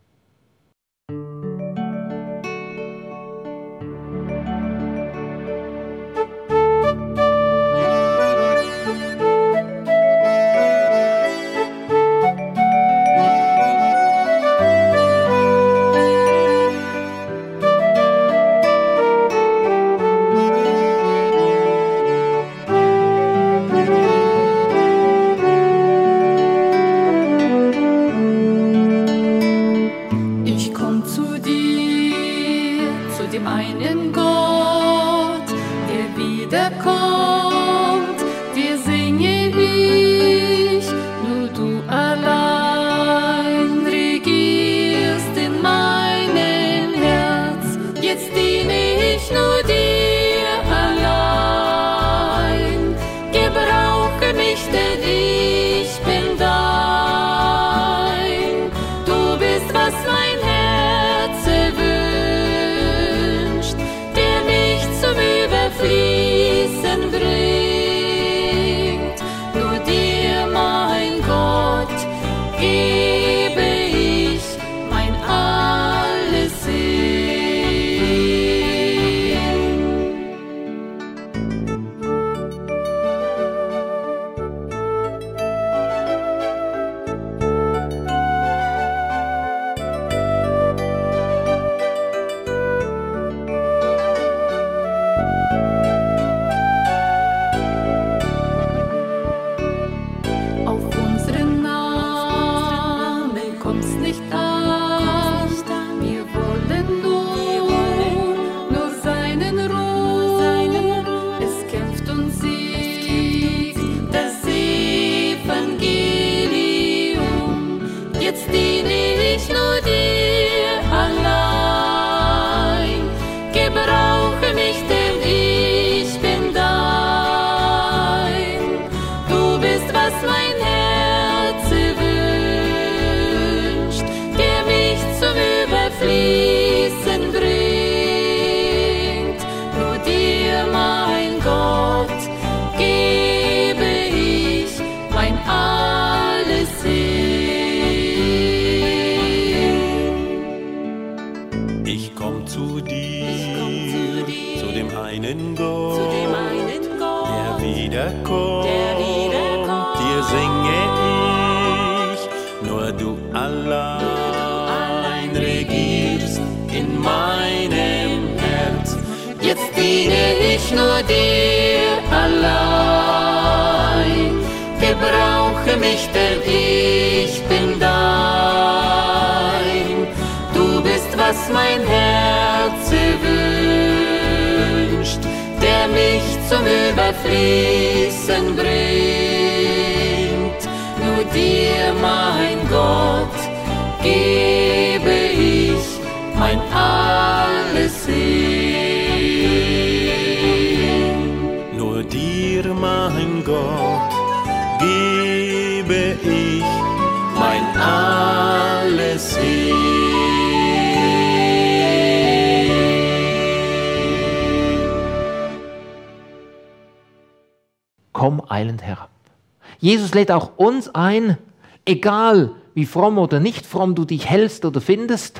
Komm eilend herab. Jesus lädt auch uns ein, egal wie fromm oder nicht fromm du dich hältst oder findest,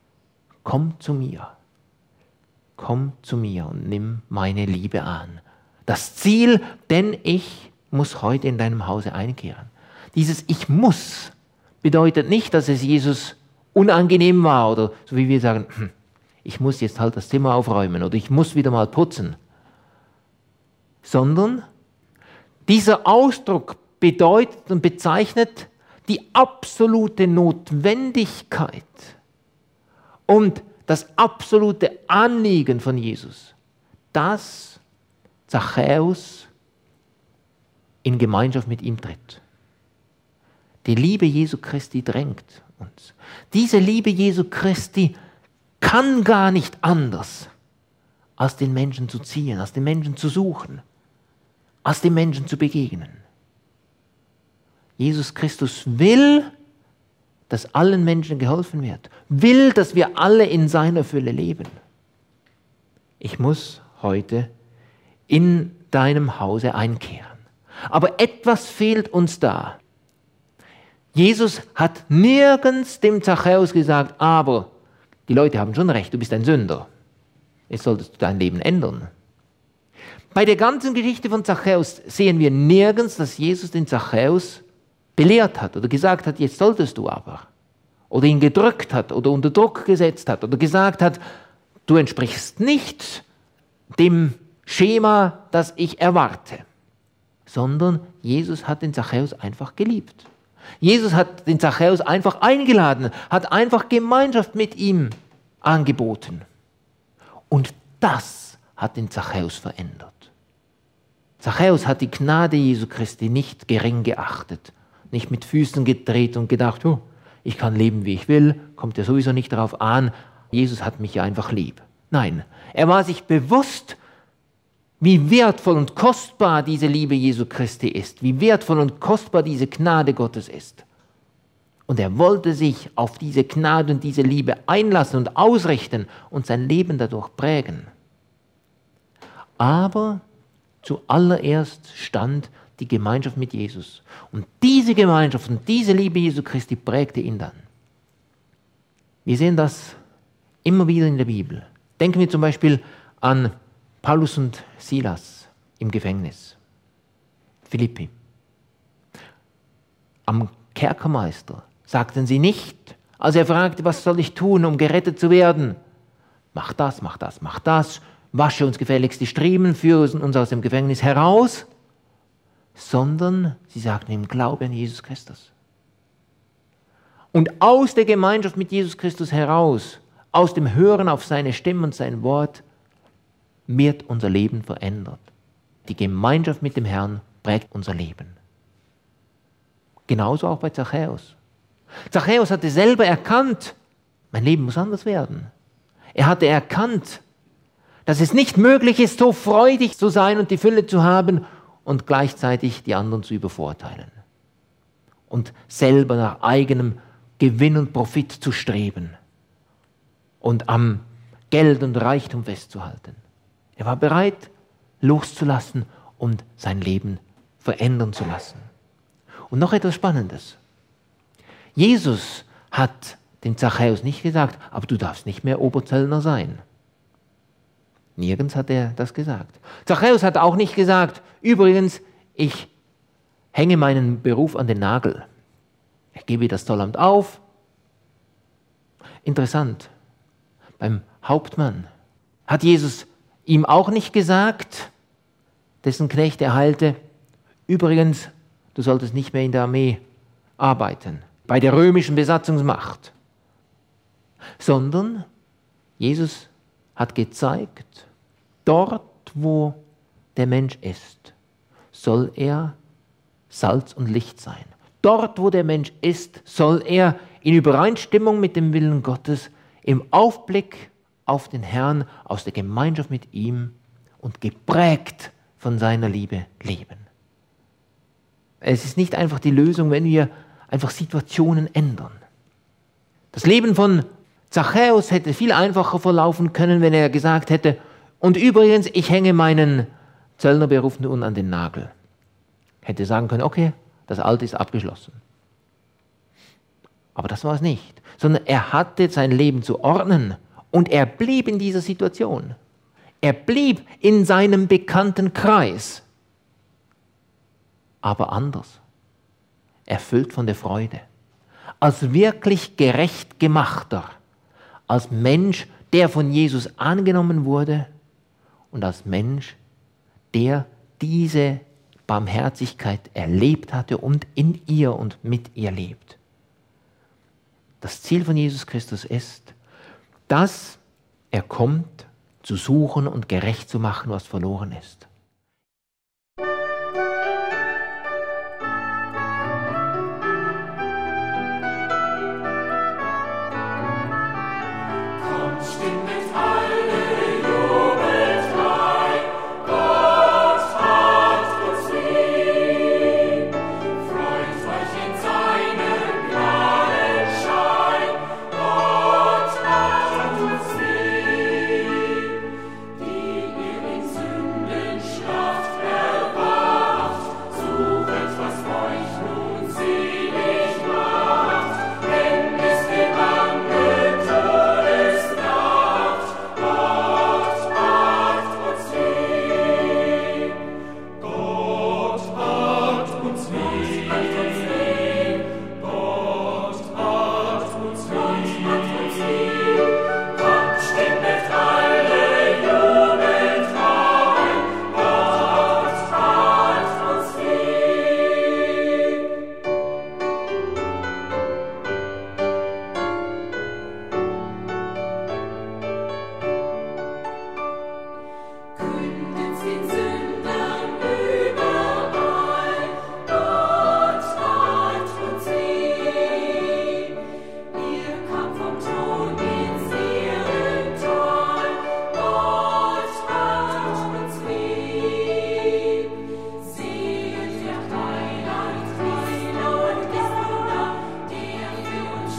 komm zu mir. Komm zu mir und nimm meine Liebe an. Das Ziel, denn ich muss heute in deinem Hause einkehren. Dieses Ich muss bedeutet nicht, dass es Jesus unangenehm war oder so wie wir sagen, hm, ich muss jetzt halt das Zimmer aufräumen oder ich muss wieder mal putzen. Sondern dieser Ausdruck bedeutet und bezeichnet die absolute Notwendigkeit und das absolute Anliegen von Jesus, dass Zachäus in Gemeinschaft mit ihm tritt. Die Liebe Jesu Christi drängt uns. Diese Liebe Jesu Christi kann gar nicht anders, als den Menschen zu ziehen, als den Menschen zu suchen, als den Menschen zu begegnen. Jesus Christus will, dass allen Menschen geholfen wird, will, dass wir alle in seiner Fülle leben. Ich muss heute in deinem Hause einkehren. Aber etwas fehlt uns da. Jesus hat nirgends dem Zachäus gesagt, aber die Leute haben schon recht, du bist ein Sünder. Jetzt solltest du dein Leben ändern. Bei der ganzen Geschichte von Zachäus sehen wir nirgends, dass Jesus den Zachäus belehrt hat oder gesagt hat, jetzt solltest du aber. Oder ihn gedrückt hat oder unter Druck gesetzt hat oder gesagt hat, du entsprichst nicht dem Schema, das ich erwarte. Sondern Jesus hat den Zachäus einfach geliebt. Jesus hat den Zachäus einfach eingeladen, hat einfach Gemeinschaft mit ihm angeboten. Und das hat den Zachäus verändert. Zachäus hat die Gnade Jesu Christi nicht gering geachtet, nicht mit Füßen gedreht und gedacht, oh, ich kann leben, wie ich will, kommt ja sowieso nicht darauf an, Jesus hat mich ja einfach lieb. Nein, er war sich bewusst, wie wertvoll und kostbar diese Liebe Jesu Christi ist, wie wertvoll und kostbar diese Gnade Gottes ist. Und er wollte sich auf diese Gnade und diese Liebe einlassen und ausrichten und sein Leben dadurch prägen. Aber zuallererst stand die Gemeinschaft mit Jesus. Und diese Gemeinschaft und diese Liebe Jesu Christi prägte ihn dann. Wir sehen das immer wieder in der Bibel. Denken wir zum Beispiel an Paulus und Silas im Gefängnis. Philippi. Am Kerkermeister sagten sie nicht, als er fragte, was soll ich tun, um gerettet zu werden? Mach das, mach das, mach das, wasche uns gefälligst die Striemen, führe uns aus dem Gefängnis heraus. Sondern sie sagten im Glauben an Jesus Christus. Und aus der Gemeinschaft mit Jesus Christus heraus, aus dem Hören auf seine Stimme und sein Wort, wird unser Leben verändert. Die Gemeinschaft mit dem Herrn prägt unser Leben. Genauso auch bei Zachäus. Zachäus hatte selber erkannt, mein Leben muss anders werden. Er hatte erkannt, dass es nicht möglich ist, so freudig zu sein und die Fülle zu haben und gleichzeitig die anderen zu übervorteilen. Und selber nach eigenem Gewinn und Profit zu streben und am Geld und Reichtum festzuhalten. Er war bereit, loszulassen und sein Leben verändern zu lassen. Und noch etwas Spannendes. Jesus hat dem Zachäus nicht gesagt, aber du darfst nicht mehr Oberzöllner sein. Nirgends hat er das gesagt. Zachäus hat auch nicht gesagt, übrigens, ich hänge meinen Beruf an den Nagel. Ich gebe das Zollamt auf. Interessant, beim Hauptmann hat Jesus ihm auch nicht gesagt, dessen Knecht er heilte, übrigens, du solltest nicht mehr in der Armee arbeiten, bei der römischen Besatzungsmacht. Sondern Jesus hat gezeigt, dort, wo der Mensch ist, soll er Salz und Licht sein. Dort, wo der Mensch ist, soll er in Übereinstimmung mit dem Willen Gottes, im Aufblick auf den Herrn, aus der Gemeinschaft mit ihm und geprägt von seiner Liebe leben. Es ist nicht einfach die Lösung, wenn wir einfach Situationen ändern. Das Leben von Zachäus hätte viel einfacher verlaufen können, wenn er gesagt hätte, und übrigens, ich hänge meinen Zöllnerberuf nun an den Nagel. Hätte sagen können, okay, das Alte ist abgeschlossen. Aber das war es nicht, sondern er hatte sein Leben zu ordnen und er blieb in dieser Situation. Er blieb in seinem bekannten Kreis, aber anders, erfüllt von der Freude, als wirklich gerecht gemachter, als Mensch, der von Jesus angenommen wurde und als Mensch, der diese Barmherzigkeit erlebt hatte und in ihr und mit ihr lebt. Das Ziel von Jesus Christus ist, dass er kommt, zu suchen und gerecht zu machen, was verloren ist.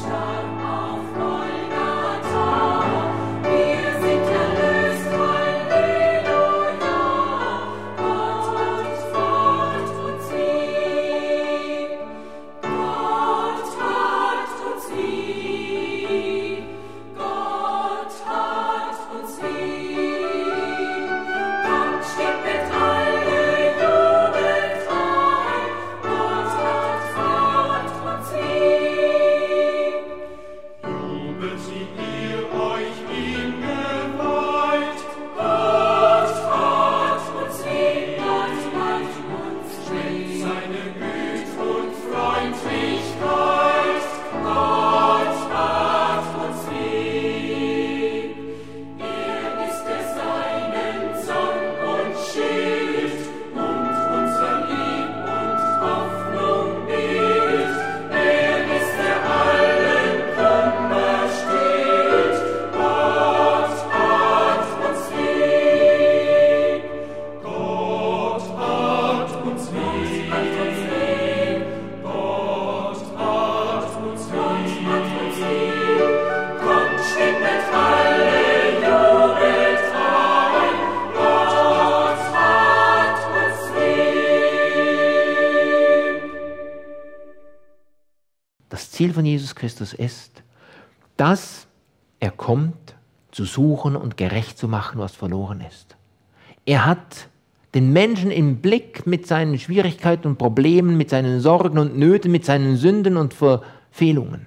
Das Ziel von Jesus Christus ist, dass er kommt, zu suchen und gerecht zu machen, was verloren ist. Er hat den Menschen im Blick mit seinen Schwierigkeiten und Problemen, mit seinen Sorgen und Nöten, mit seinen Sünden und Verfehlungen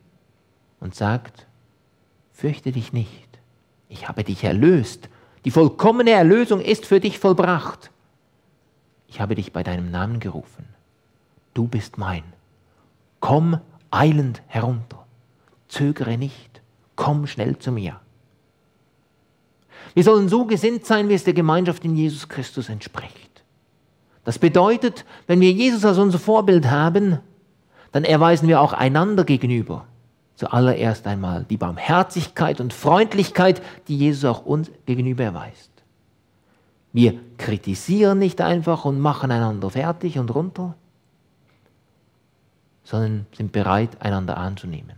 und sagt, fürchte dich nicht, ich habe dich erlöst. Die vollkommene Erlösung ist für dich vollbracht. Ich habe dich bei deinem Namen gerufen. Du bist mein. Komm eilend herunter. Zögere nicht. Komm schnell zu mir. Wir sollen so gesinnt sein, wie es der Gemeinschaft in Jesus Christus entspricht. Das bedeutet, wenn wir Jesus als unser Vorbild haben, dann erweisen wir auch einander gegenüber zuallererst einmal die Barmherzigkeit und Freundlichkeit, die Jesus auch uns gegenüber erweist. Wir kritisieren nicht einfach und machen einander fertig und runter, sondern sind bereit, einander anzunehmen.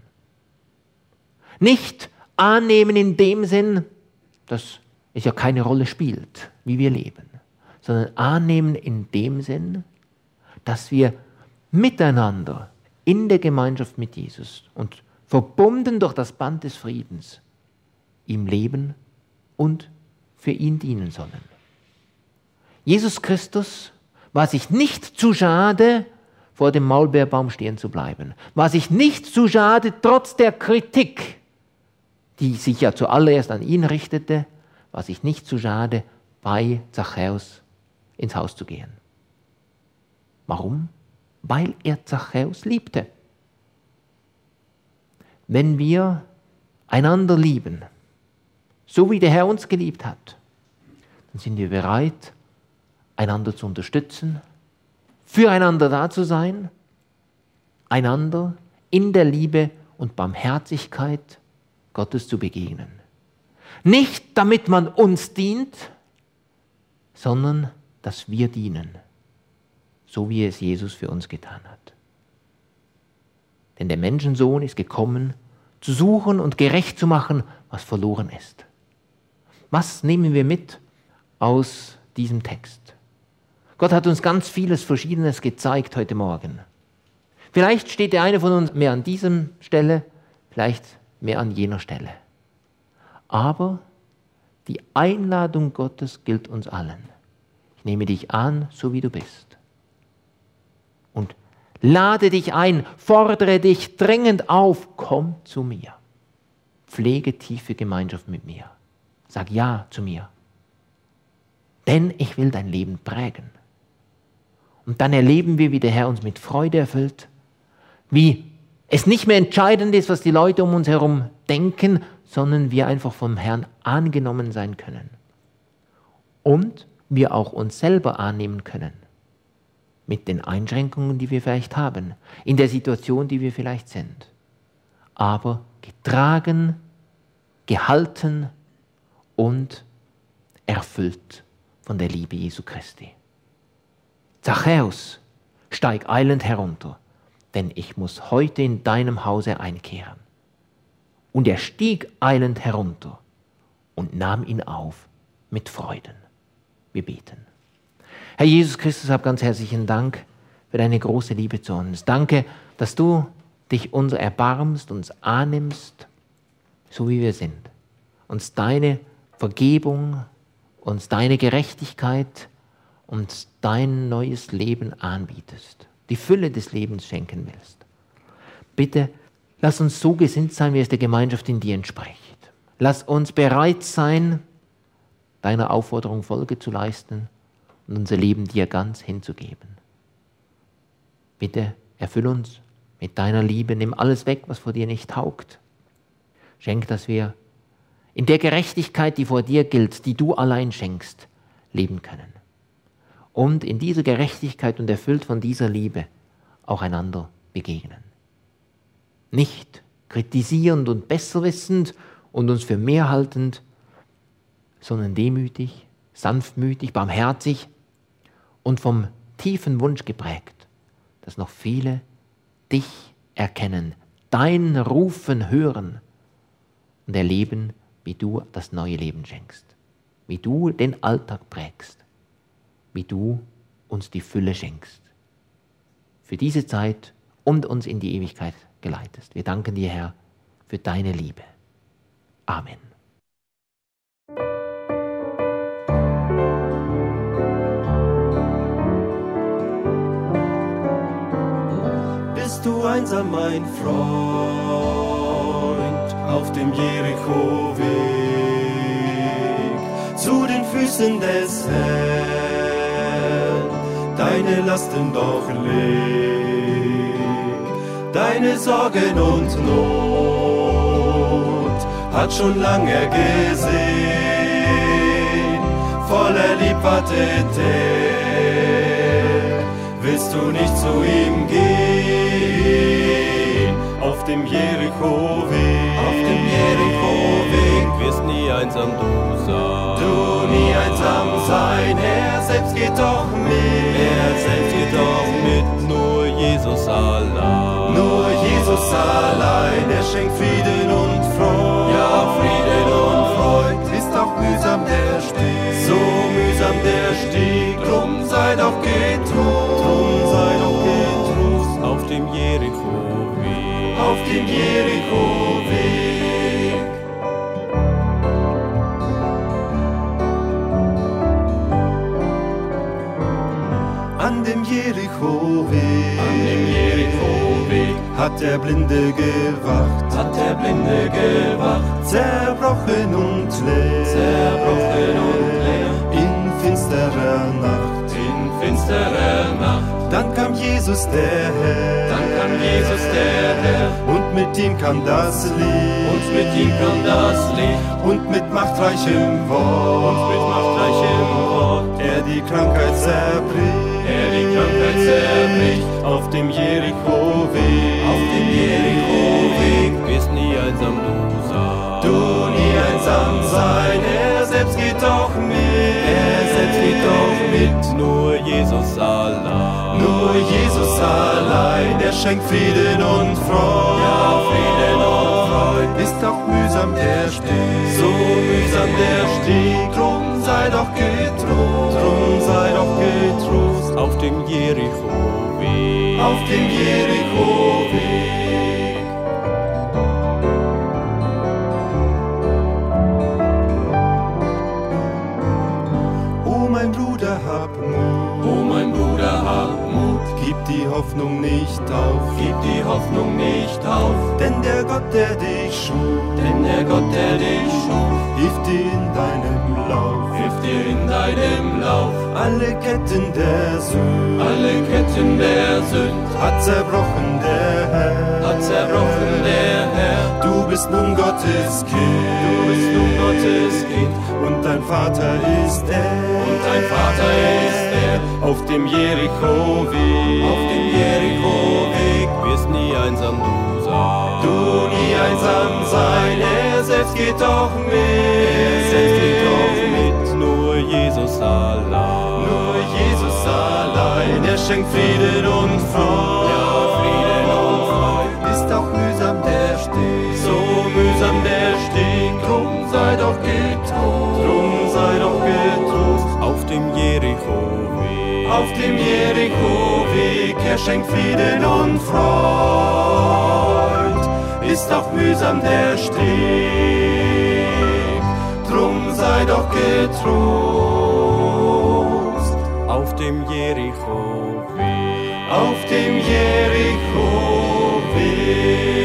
Nicht annehmen in dem Sinn, dass es ja keine Rolle spielt, wie wir leben, sondern annehmen in dem Sinn, dass wir miteinander in der Gemeinschaft mit Jesus und verbunden durch das Band des Friedens ihm leben und für ihn dienen sollen. Jesus Christus war sich nicht zu schade, vor dem Maulbeerbaum stehen zu bleiben, war sich nicht zu schade, trotz der Kritik, die sich ja zuallererst an ihn richtete, war sich nicht zu schade, bei Zachäus ins Haus zu gehen. Warum? Weil er Zachäus liebte. Wenn wir einander lieben, so wie der Herr uns geliebt hat, dann sind wir bereit, einander zu unterstützen, füreinander da zu sein, einander in der Liebe und Barmherzigkeit Gottes zu begegnen. Nicht damit man uns dient, sondern dass wir dienen, so wie es Jesus für uns getan hat. Denn der Menschensohn ist gekommen, zu suchen und gerecht zu machen, was verloren ist. Was nehmen wir mit aus diesem Text? Gott hat uns ganz vieles Verschiedenes gezeigt heute Morgen. Vielleicht steht der eine von uns mehr an dieser Stelle, vielleicht mehr an jener Stelle. Aber die Einladung Gottes gilt uns allen. Ich nehme dich an, so wie du bist. Und lade dich ein, fordere dich dringend auf, komm zu mir. Pflege tiefe Gemeinschaft mit mir. Sag Ja zu mir. Denn ich will dein Leben prägen. Und dann erleben wir, wie der Herr uns mit Freude erfüllt, wie es nicht mehr entscheidend ist, was die Leute um uns herum denken, sondern wir einfach vom Herrn angenommen sein können. Und wir auch uns selber annehmen können. Mit den Einschränkungen, die wir vielleicht haben, in der Situation, die wir vielleicht sind. Aber getragen, gehalten und erfüllt von der Liebe Jesu Christi. Zachäus, steig eilend herunter, denn ich muss heute in deinem Hause einkehren. Und er stieg eilend herunter und nahm ihn auf mit Freuden. Wir beten. Herr Jesus Christus, hab ganz herzlichen Dank für deine große Liebe zu uns. Danke, dass du dich uns erbarmst, uns annimmst, so wie wir sind. Uns deine Vergebung, uns deine Gerechtigkeit, uns dein neues Leben anbietest. Die Fülle des Lebens schenken willst. Bitte, lass uns so gesinnt sein, wie es der Gemeinschaft in dir entspricht. Lass uns bereit sein, deiner Aufforderung Folge zu leisten und unser Leben dir ganz hinzugeben. Bitte, erfüll uns mit deiner Liebe, nimm alles weg, was vor dir nicht taugt. Schenk, dass wir in der Gerechtigkeit, die vor dir gilt, die du allein schenkst, leben können. Und in dieser Gerechtigkeit und erfüllt von dieser Liebe auch einander begegnen. Nicht kritisierend und besserwissend und uns für mehr haltend, sondern demütig, sanftmütig, barmherzig und vom tiefen Wunsch geprägt, dass noch viele dich erkennen, dein Rufen hören und erleben, wie du das neue Leben schenkst, wie du den Alltag prägst, wie du uns die Fülle schenkst. Für diese Zeit und uns in die Ewigkeit geleitest. Wir danken dir, Herr, für deine Liebe. Amen. Bist du einsam, mein Freund, auf dem Jericho-Weg, zu den Füßen des Herrn, deine Lasten doch leg, deine Sorgen und Not hat schon lange gesehen, voller Lieb wartet er, willst du nicht zu ihm gehen, auf dem Jericho-Weg, auf dem Jericho-Weg, wirst nie einsam du sein, du nie einsam sein, er selbst geht doch mit, er selbst geht doch mit, nur Jesus allein, nur Jesus allein, er schenkt Frieden und Freude, ja Frieden und Freude, ist auch mühsam der Stieg, so mühsam der Stieg, drum sei doch getrost, drum sei doch getrost, auf dem Jericho-Weg, auf dem Jericho-Weg. An dem Jericho-Weg, an dem Jericho-Weg hat der Blinde gewacht, hat der Blinde gewacht, zerbrochen und leer, zerbrochen und leer, in finsterer Nacht, in finsterer Nacht. Dann kam Jesus der Herr, dann kam Jesus der Herr, und mit ihm kam das Licht, und mit ihm kam das Licht, und mit machtreichem Wort, und mit machtreichem Wort, er die Krankheit zerbricht, er die Krankheit zerbricht, auf dem Jericho-Weg, auf dem Jericho-Weg, wirst nie einsam du sein, du nie einsam sein, er selbst geht doch mit, er selbst geht doch mit, nur Jesus allein, nur Jesus allein, er schenkt Frieden und Freude, ja Frieden und Freude, ist doch mühsam der Stieg, so mühsam der Stieg, drum sei doch getrost, drum sei doch getrost, auf dem Jericho-Weg, auf dem Jericho-Weg. Oh mein Bruder, hab Mut, oh mein Bruder, hab Mut, gib die Hoffnung nicht auf, gib die Hoffnung nicht auf, denn der Gott, der dich schuf, denn der Gott, der dich schuf, hilft dir in deinem Lauf, hilft dir in deinem Lauf, alle Ketten der Sünd, alle Ketten der Sünd, hat zerbrochen der Herr, hat zerbrochen der Herr, du bist nun Gottes Kind, du bist nun Gottes Kind, und dein Vater ist er, und dein Vater ist er, auf dem Jericho-Weg, auf dem Jericho-Weg, wirst nie einsam du sein, du nie einsam sein, er selbst geht doch mit, er selbst geht doch mit, nur Jesus allein, nur Jesus allein, er schenkt Frieden und Freude, ja Frieden Steg, so mühsam der Steg, drum sei doch getrost, drum sei doch getrost, auf dem Jericho-Weg, auf dem Jericho-Weg, er schenkt Frieden und Freud, ist auch mühsam der Steg, drum sei doch getrost, auf dem Jericho-Weg, auf dem Jericho-Weg.